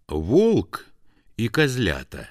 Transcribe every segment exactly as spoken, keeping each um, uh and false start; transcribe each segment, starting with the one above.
Волк и козлята.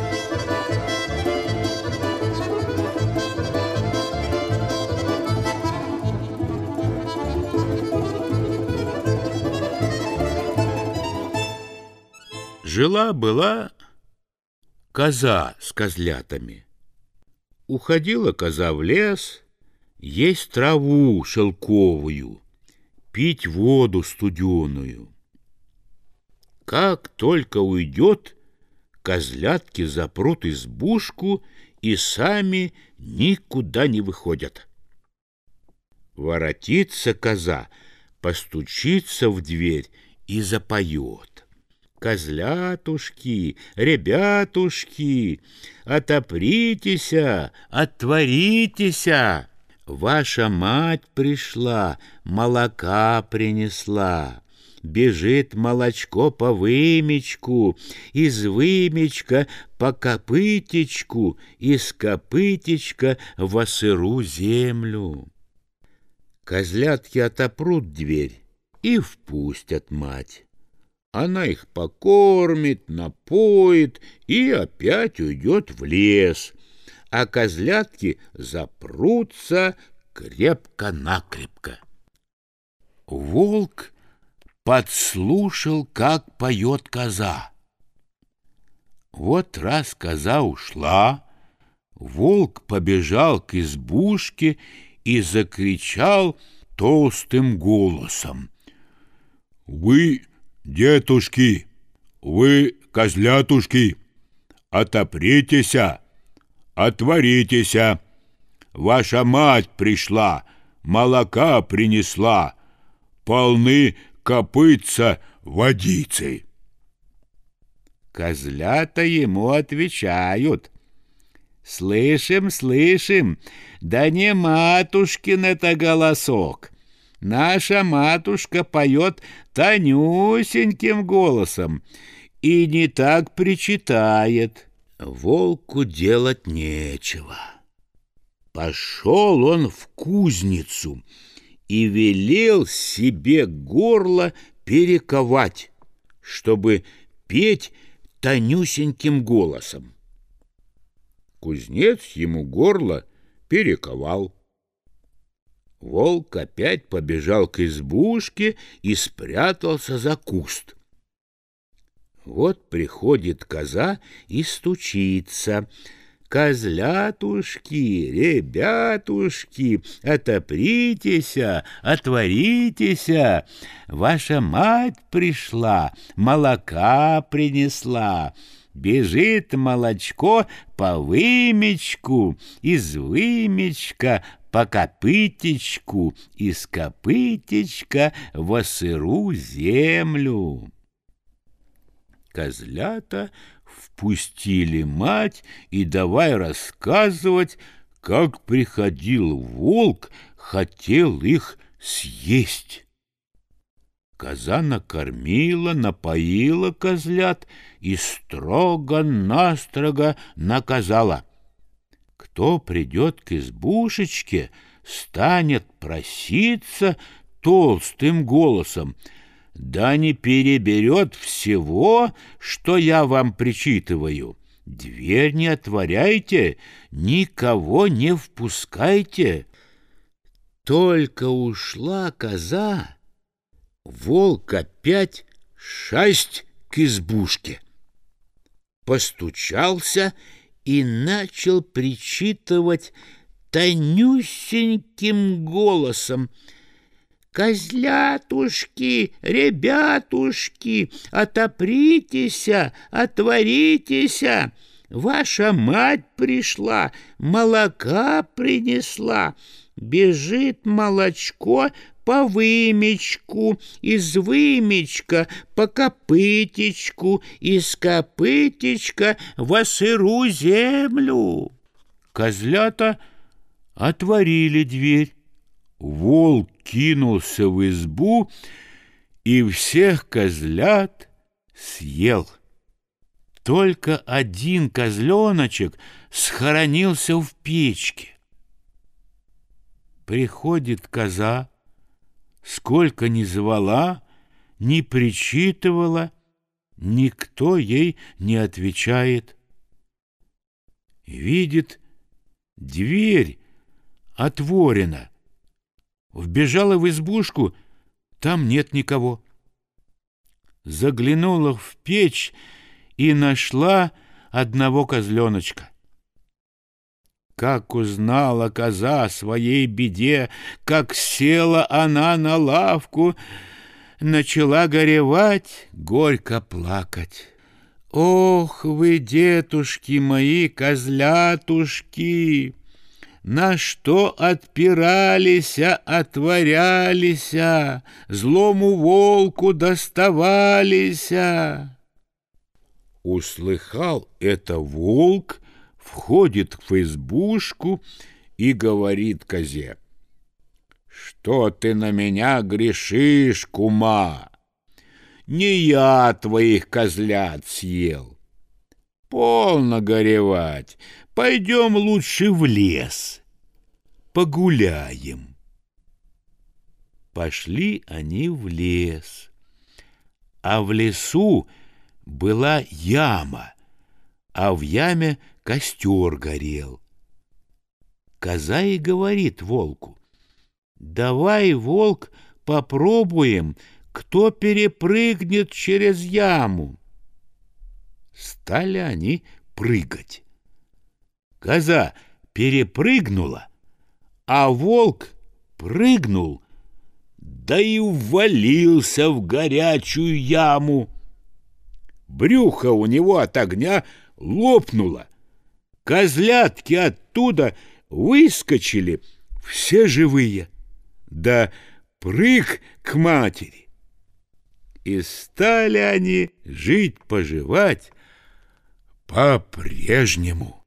Жила-была коза с козлятами. Уходила коза в лес, есть траву шелковую, пить воду студеную. Как только уйдет, козлятки запрут избушку и сами никуда не выходят. Воротится коза, постучится в дверь и запоет: «Козлятушки, ребятушки, отопритеся, отворитеся! Ваша мать пришла, молока принесла. Бежит молочко по вымечку, из вымечка по копытечку, из копытечка во сыру землю». Козлятки отопрут дверь и впустят мать. Она их покормит, напоит и опять уйдет в лес, а козлятки запрутся крепко-накрепко. Волк подслушал, как поет коза. Вот раз коза ушла, волк побежал к избушке и закричал толстым голосом: «Вы, детушки, вы, козлятушки, отопритеся, отворитеся! Ваша мать пришла, молока принесла, полны копытца водицей». Козлята ему отвечают: «Слышим, слышим, да не матушкин это голосок. Наша матушка поет тонюсеньким голосом и не так причитает». Волку делать нечего. Пошел он в кузницу и велел себе горло перековать, чтобы петь тонюсеньким голосом. Кузнец ему горло перековал. Волк опять побежал к избушке и спрятался за куст. Вот приходит коза и стучится: «Козлятушки, ребятушки, отопритеся, отворитеся! Ваша мать пришла, молока принесла. Бежит молочко по вымечку, из вымечка по копытечку, из копытечка во сыру землю». Козлята впустили мать и давай рассказывать, как приходил волк, хотел их съесть. Коза накормила, напоила козлят и строго-настрого наказала: кто придет к избушечке, станет проситься толстым голосом, да не переберет всего, что я вам причитываю. Дверь не отворяйте, никого не впускайте. Только ушла коза, волк опять шасть к избушке. Постучался и начал причитывать тонюсеньким голосом: «Козлятушки, ребятушки, отопритеся, отворитеся! Ваша мать пришла, молока принесла. Бежит молочко по вымечку, из вымечка по копытечку, из копытечка во сыру землю». Козлята отворили дверь. Волк кинулся в избу и всех козлят съел. Только один козленочек схоронился в печке. Приходит коза, сколько ни звала, ни причитывала, Никто ей не отвечает. Видит, дверь отворена. Вбежала в избушку, там нет никого. Заглянула в печь и нашла одного козленочка. Как узнала коза о своей беде, как села она на лавку, начала горевать, горько плакать. Ох вы, детушки мои, козлятушки, на что отпиралися, отворялися, злому волку доставалися. Услыхал это волк, входит в избушку и говорит козе: «Что ты на меня грешишь, кума? Не я твоих козлят съел. Полно горевать, пойдем лучше в лес, погуляем». Пошли они в лес, а в лесу была яма, а в яме костер горел. Коза и говорит волку: «Давай, волк, попробуем, кто перепрыгнет через яму». Стали они прыгать. Коза перепрыгнула, а волк прыгнул, да и ввалился в горячую яму. Брюхо у него от огня лопнуло. Козлятки оттуда выскочили, все живые, да прыг к матери. И стали они жить-поживать по-прежнему.